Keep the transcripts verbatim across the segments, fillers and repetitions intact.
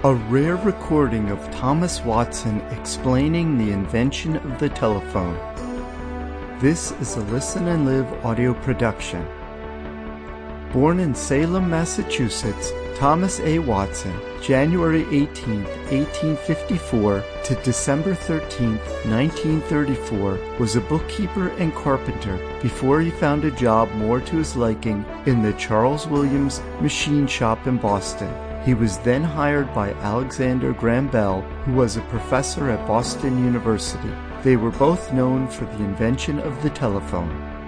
A rare recording of Thomas Watson explaining the invention of the telephone. This is a Listen and Live audio production. Born in Salem, Massachusetts, Thomas A. Watson, January eighteenth, eighteen fifty-four to December thirteenth, nineteen thirty-four, was a bookkeeper and carpenter before he found a job more to his liking in the Charles Williams machine shop in Boston. He was then hired by Alexander Graham Bell, who was a professor at Boston University. They were both known for the invention of the telephone.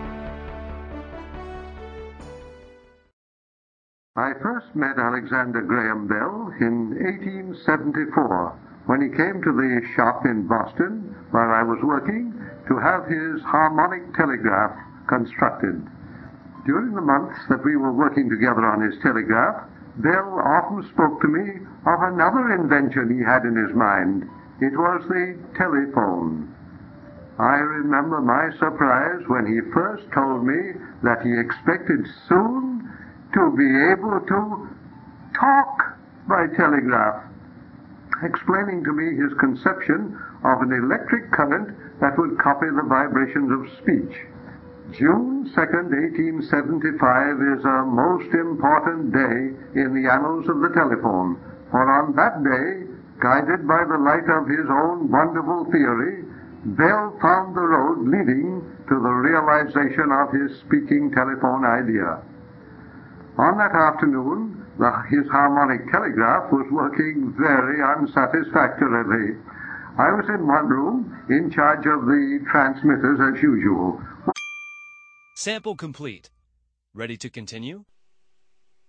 I first met Alexander Graham Bell in eighteen seventy-four, when he came to the shop in Boston where I was working to have his harmonic telegraph constructed. During the months that we were working together on his telegraph, Bell often spoke to me of another invention he had in his mind. It was the telephone. I remember my surprise when he first told me that he expected soon to be able to talk by telegraph, explaining to me his conception of an electric current that would copy the vibrations of speech. June second, eighteen seventy-five is a most important day in the annals of the telephone, for on that day, guided by the light of his own wonderful theory, Bell found the road leading to the realization of his speaking telephone idea. On that afternoon, the, his harmonic telegraph was working very unsatisfactorily. I was in one room, in charge of the transmitters as usual. Sample complete. Ready to continue?